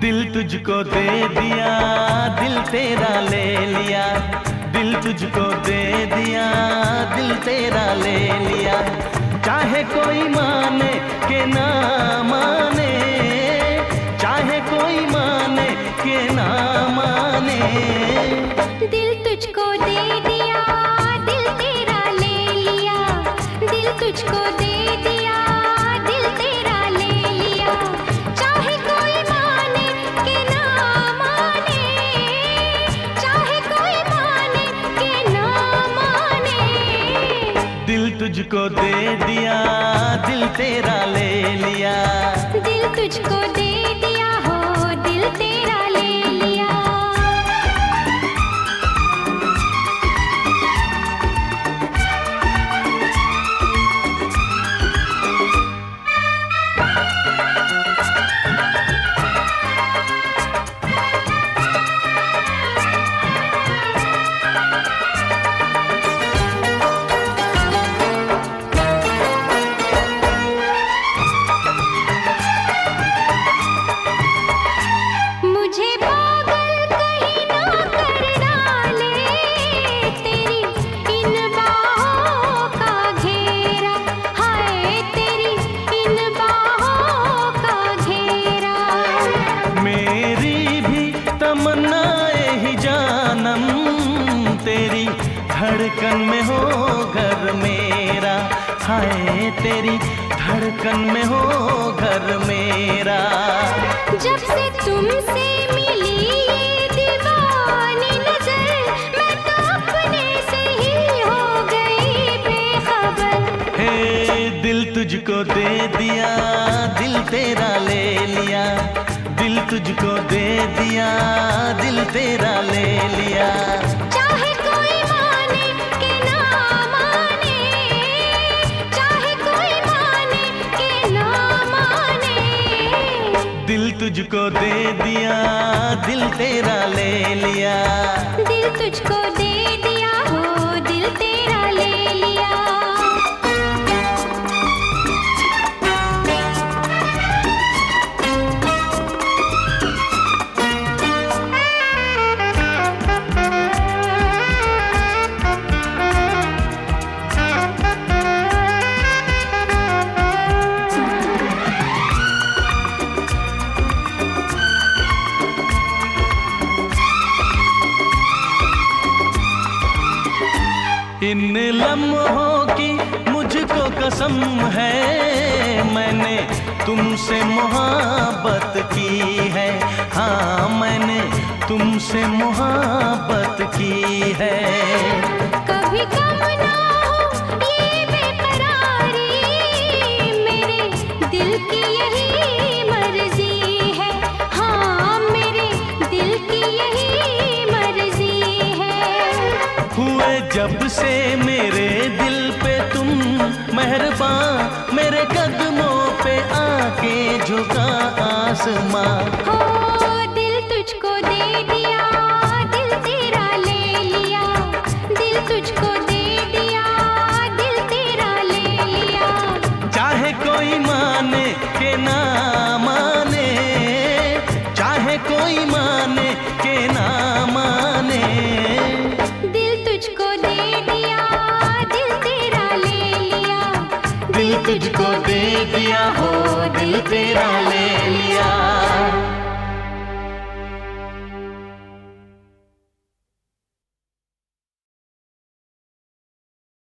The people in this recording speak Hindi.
दिल तुझको दे दिया, दिल तेरा ले लिया। दिल तुझको दे दिया, दिल तेरा ले लिया। चाहे कोई माने के ना माने, चाहे कोई माने के ना माने। दिल तुझको दे दिया, दिल तेरा ले लिया। दिल तुझको दे दिया, दिल तेरा ले लिया। चाहे कोई माने के ना माने, चाहे कोई माने के ना माने। दिल तुझको दे दिया, दिल तेरा ले लिया। दिल तुझको दे दिया हो, दिल तेरा ले लिया। तमन्नाए ही जानम तेरी धड़कन में हो घर मेरा। हाय तेरी धड़कन में हो घर मेरा। जब से तुमसे मिली ये दीवानी नजर, मैं तो अपने से ही हो गई बेखबर। हे दिल तुझको दे दिया, दिल तेरा ले लिया। दिल तुझको दे दिया, दिल तेरा ले लिया। चाहे कोई माने के ना माने, चाहे कोई माने के ना माने। दिल तुझको दे दिया, दिल तेरा ले लिया। दिल तुझको दे दिया हो, दिल तेरा ले लिया। इन लम्हों की मुझको कसम है, मैंने तुमसे मोहब्बत की है। हाँ मैंने तुमसे मोहब्बत की है। कभी कम ना हो ये बेकरारी, मेरे दिल की यही मर्जी है। हाँ मेरे दिल की यही मर्जी है। हुए जब से मेरे दिल पे तुम मेहरबान, मेरे कदमों पे आके झुका आसमां। हो दिल तुझको दे दिया, दिल तेरा ले लिया। दिल तुझको दे दिया, दिल तेरा ले लिया। चाहे कोई माने के ना माने, चाहे कोई माने के ना माने। दिल तुझको दे दिया, दिल तेरा ले लिया। दिल तुझको दे दिया हो, दिल तेरा ले लिया।